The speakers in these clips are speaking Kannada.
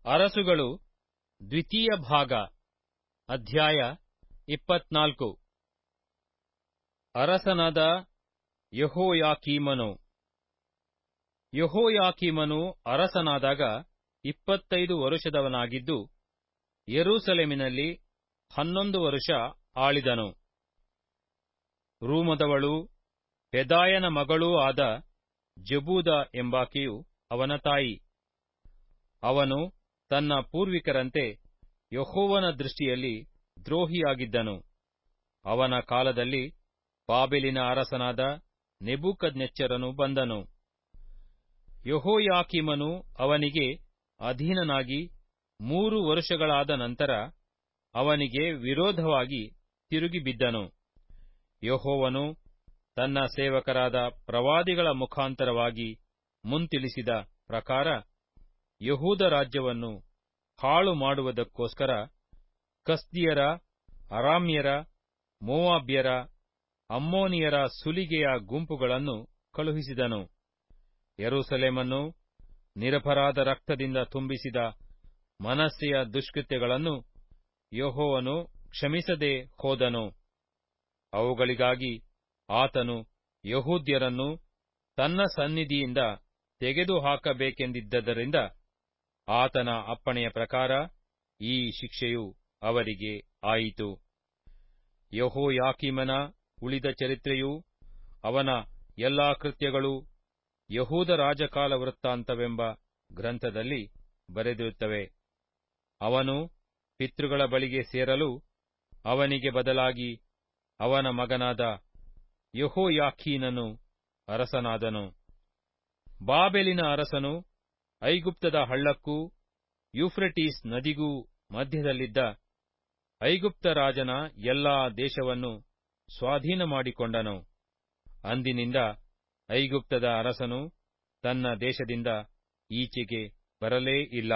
ಅರಸುಗಳು ದ್ವಿತೀಯ ಭಾಗ ಅಧ್ಯಾಯ 24. ಅರಸನಾದ ಯೆಹೋಯಾಕೀಮನು. ಯೆಹೋಯಾಕೀಮನು ಅರಸನಾದಾಗ 25 ವರುಷದವನಾಗಿದ್ದು, ಯೆರೂಸಲೇಮಿನಲ್ಲಿ 11 ವರುಷ ಆಳಿದನು. ರೂಮದವಳೂ ಪೆದಾಯನ ಮಗಳೂ ಆದ ಜೆಬೂದ ಎಂಬಾಕೆಯು ಅವನ ತಾಯಿ. ಅವನು ತನ್ನ ಪೂರ್ವಿಕರಂತೆ ಯೆಹೋವನ ದೃಷ್ಟಿಯಲ್ಲಿ ದ್ರೋಹಿಯಾಗಿದ್ದನು. ಅವನ ಕಾಲದಲ್ಲಿ ಬಾಬೆಲಿನ ಅರಸನಾದ ನೆಬೂಕದ್ನೆಚ್ಚರನು ಬಂದನು. ಯೆಹೋಯಾಕೀಮನು ಅವನಿಗೆ ಅಧೀನನಾಗಿ 3 ವರುಷಗಳಾದ ನಂತರ ಅವನಿಗೆ ವಿರೋಧವಾಗಿ ತಿರುಗಿಬಿದ್ದನು. ಯೆಹೋವನು ತನ್ನ ಸೇವಕರಾದ ಪ್ರವಾದಿಗಳ ಮುಖಾಂತರವಾಗಿ ಮುಂತಿಳಿಸಿದ ಪ್ರಕಾರ ಯೆಹೂದ ರಾಜ್ಯವನ್ನು ಹಾಳು ಮಾಡುವುದಕ್ಕೋಸ್ಕರ ಕಸ್ದೀಯರ, ಅರಾಮ್ಯರ, ಮೋವಾಬ್ಯರ, ಅಮ್ಮೋನಿಯರ ಸುಲಿಗೆಯ ಗುಂಪುಗಳನ್ನು ಕಳುಹಿಸಿದನು. ಯೆರೂಸಲೇಮನ್ನು ನಿರಪರಾಧ ರಕ್ತದಿಂದ ತುಂಬಿಸಿದ ಮನಸ್ಸೆಯ ದುಷ್ಕೃತ್ಯಗಳನ್ನು ಯೆಹೋವನು ಕ್ಷಮಿಸದೆ ಹೋದನು. ಅವುಗಳಿಗಾಗಿ ಆತನು ಯೆಹೂದ್ಯರನ್ನು ತನ್ನ ಸನ್ನಿಧಿಯಿಂದ ತೆಗೆದುಹಾಕಬೇಕೆಂದಿದ್ದರಿಂದ ಆತನ ಅಪ್ಪಣೆಯ ಪ್ರಕಾರ ಈ ಶಿಕ್ಷೆಯು ಅವರಿಗೆ ಆಯಿತು. ಯೆಹೋಯಾಕೀಮನ ಉಳಿದ ಚರಿತ್ರೆಯೂ ಅವನ ಎಲ್ಲಾ ಕೃತ್ಯಗಳೂ ಯೆಹೂದ ರಾಜಕಾಲ ವೃತ್ತಾಂತವೆಂಬ ಗ್ರಂಥದಲ್ಲಿ ಬರೆದಿರುತ್ತವೆ. ಅವನು ಪಿತೃಗಳ ಬಳಿಗೆ ಸೇರಲು ಅವನಿಗೆ ಬದಲಾಗಿ ಅವನ ಮಗನಾದ ಯೆಹೋಯಾಖೀನನು ಅರಸನಾದನು. ಬಾಬೆಲಿನ ಅರಸನು ಐಗುಪ್ತದ ಹಳ್ಳಕ್ಕೂ ಯೂಫ್ರೆಟೀಸ್ ನದಿಗೂ ಮಧ್ಯದಲ್ಲಿದ್ದ ಐಗುಪ್ತ ರಾಜನ ಎಲ್ಲಾ ದೇಶವನ್ನು ಸ್ವಾಧೀನ ಮಾಡಿಕೊಂಡನು. ಅಂದಿನಿಂದ ಐಗುಪ್ತದ ಅರಸನು ತನ್ನ ದೇಶದಿಂದ ಈಚೆಗೆ ಬರಲೇ ಇಲ್ಲ.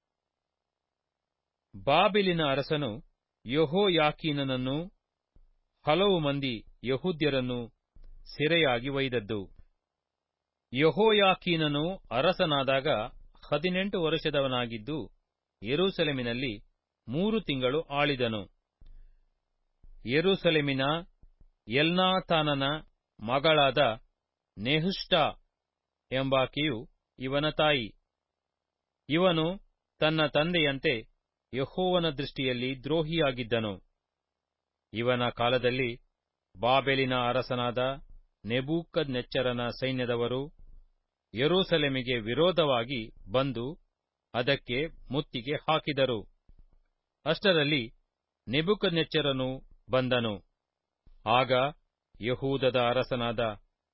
ಬಾಬೆಲಿನ ಅರಸನು ಯೆಹೋಯಾಕೀನನನ್ನೂ ಹಲವು ಮಂದಿ ಯೆಹೂದ್ಯರನ್ನು ಸೆರೆಯಾಗಿ ಒಯ್ದದ್ದು. ಯೆಹೋಯಾಕೀನನು ಅರಸನಾದಾಗ 18 ವರುಷದವನಾಗಿದ್ದು, ಯೆರೂಸಲೇಮಿನಲ್ಲಿ 3 ತಿಂಗಳು ಆಳಿದನು. ಯೆರೂಸಲೇಮಿನ ಎಲ್ನಾಥಾನನ ಮಗಳಾದ ನೆಹುಷ್ಟಾ ಎಂಬಾಕೆಯು ಇವನ ತಾಯಿ. ಇವನು ತನ್ನ ತಂದೆಯಂತೆ ಯೆಹೋವನ ದೃಷ್ಟಿಯಲ್ಲಿ ದ್ರೋಹಿಯಾಗಿದ್ದನು. ಇವನ ಕಾಲದಲ್ಲಿ ಬಾಬೆಲಿನ ಅರಸನಾದ ನೆಬೂಕದ್ನೆಚ್ಚರನ ಸೈನ್ಯದವರು ಯೆರೂಸಲೇಮಿಗೆ ವಿರೋಧವಾಗಿ ಬಂದು ಅದಕ್ಕೆ ಮುತ್ತಿಗೆ ಹಾಕಿದರು. ಅಷ್ಟರಲ್ಲಿ ನೆಬೂಕದ್ನೆಚ್ಚರನು ಬಂದನು. ಆಗ ಯೆಹೂದದ ಅರಸನಾದ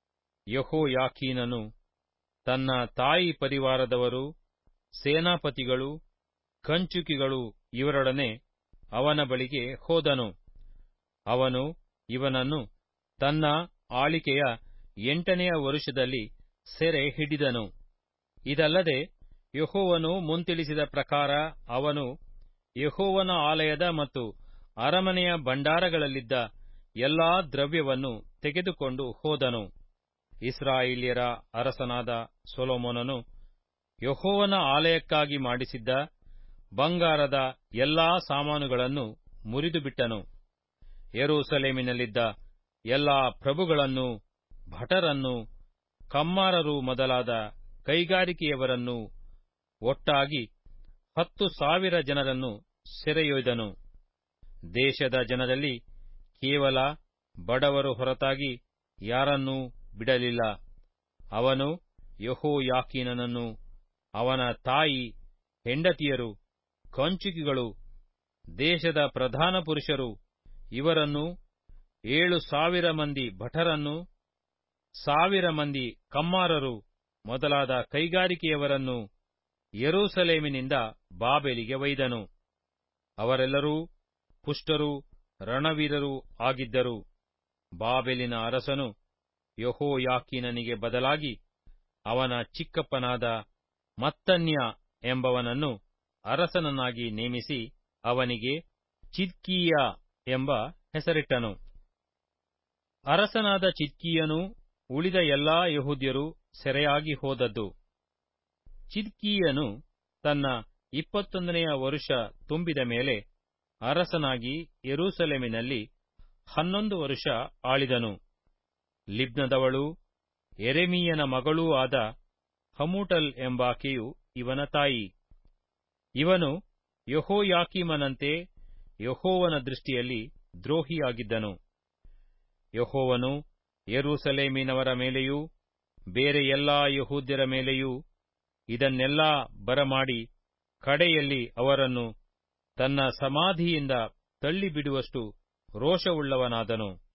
ಯೆಹೋಯಾಕೀನನು ತನ್ನ ತಾಯಿ ಪರಿವಾರದವರು, ಸೇನಾಪತಿಗಳು, ಕಂಚುಕಿಗಳು ಇವರೊಡನೆ ಅವನ ಬಳಿಗೆ ಹೋದನು. ಅವನು ಇವನನ್ನು ತನ್ನ ಆಳಿಕೆಯ 8ನೆಯ ವರುಷದಲ್ಲಿ ಸೆರೆ ಹಿಡಿದನು. ಇದಲ್ಲದೆ ಯೆಹೋವನು ಮುಂತಿಳಿಸಿದ ಪ್ರಕಾರ ಅವನು ಯೆಹೋವನ ಆಲಯದ ಮತ್ತು ಅರಮನೆಯ ಭಂಡಾರಗಳಲ್ಲಿದ್ದ ಎಲ್ಲಾ ದ್ರವ್ಯವನ್ನು ತೆಗೆದುಕೊಂಡು ಹೋದನು. ಇಸ್ರಾಯೇಲ್ಯರ ಅರಸನಾದ ಸೊಲೊಮೋನನು ಯೆಹೋವನ ಆಲಯಕ್ಕಾಗಿ ಮಾಡಿಸಿದ್ದ ಬಂಗಾರದ ಎಲ್ಲಾ ಸಾಮಾನುಗಳನ್ನು ಮುರಿದುಬಿಟ್ಟನು. ಯೆರೂಸಲೇಮಿನಲ್ಲಿದ್ದ ಎಲ್ಲಾ ಪ್ರಭುಗಳನ್ನೂ, ಭಟರನ್ನೂ, ಕಮ್ಮಾರರು ಮೊದಲಾದ ಕೈಗಾರಿಕೆಯವರನ್ನೂ ಒಟ್ಟಾಗಿ 10,000 ಜನರನ್ನು ಸೆರೆಯೊಯ್ದನು. ದೇಶದ ಜನರಲ್ಲಿ ಕೇವಲ ಬಡವರು ಹೊರತಾಗಿ ಯಾರನ್ನೂ ಬಿಡಲಿಲ್ಲ. ಅವನು ಯೆಹೋಯಾಕೀನನನ್ನು, ಅವನ ತಾಯಿ, ಹೆಂಡತಿಯರು, ಕಂಚುಕಿಗಳು, ದೇಶದ ಪ್ರಧಾನ ಪುರುಷರು ಇವರನ್ನೂ, 7,000 ಮಂದಿ ಭಟರನ್ನೂ, 1,000 ಮಂದಿ ಕಮ್ಮಾರರು ಮೊದಲಾದ ಕೈಗಾರಿಕೆಯವರನ್ನು ಯೆರೂಸಲೇಮಿನಿಂದ ಬಾಬೆಲಿಗೆ ಒಯ್ದನು. ಅವರೆಲ್ಲರೂ ಪುಷ್ಟರೂ ರಣವೀರರೂ ಆಗಿದ್ದರು. ಬಾಬೆಲಿನ ಅರಸನು ಯೆಹೋಯಾಕೀನನಿಗೆ ಬದಲಾಗಿ ಅವನ ಚಿಕ್ಕಪ್ಪನಾದ ಮತ್ತನ್ಯ ಎಂಬವನನ್ನು ಅರಸನನ್ನಾಗಿ ನೇಮಿಸಿ ಅವನಿಗೆ ಚಿದ್ಕೀಯ ಎಂಬ ಹೆಸರಿಟ್ಟನು. ಅರಸನಾದ ಚಿದ್ಕೀಯನೂ ಉಳಿದ ಎಲ್ಲಾ ಯೆಹೂದ್ಯರು ಸೆರೆಯಾಗಿ ಹೋದದ್ದು. ಚಿದ್ಕೀಯನು ತನ್ನ 21ನೆಯ ವರುಷ ತುಂಬಿದ ಮೇಲೆ ಅರಸನಾಗಿ ಯೆರೂಸಲೇಮಿನಲ್ಲಿ 11 ವರುಷ ಆಳಿದನು. ಲಿಬ್ನದವಳೂ ಯೆರೆಮೀಯನ ಮಗಳೂ ಆದ ಹಮೂಟಲ್ ಎಂಬಾಕೆಯು ಇವನ ತಾಯಿ. ಇವನು ಯೆಹೋಯಾಕೀಮನಂತೆ ಯೆಹೋವನ ದೃಷ್ಟಿಯಲ್ಲಿ ದ್ರೋಹಿಯಾಗಿದ್ದನು. ಯೆಹೋವನು ಯೆರೂಸಲೇಮಿನವರ ಮೇಲೆಯೂ ಬೇರೆ ಎಲ್ಲಾ ಯೆಹೂದ್ಯರ ಮೇಲೆಯೂ ಇದನ್ನೆಲ್ಲಾ ಬರಮಾಡಿ ಕಡೆಯಲ್ಲಿ ಅವರನ್ನು ತನ್ನ ಸಮಾಧಿಯಿಂದ ತಳ್ಳಿಬಿಡುವಷ್ಟು ರೋಷವುಳ್ಳವನಾದನು.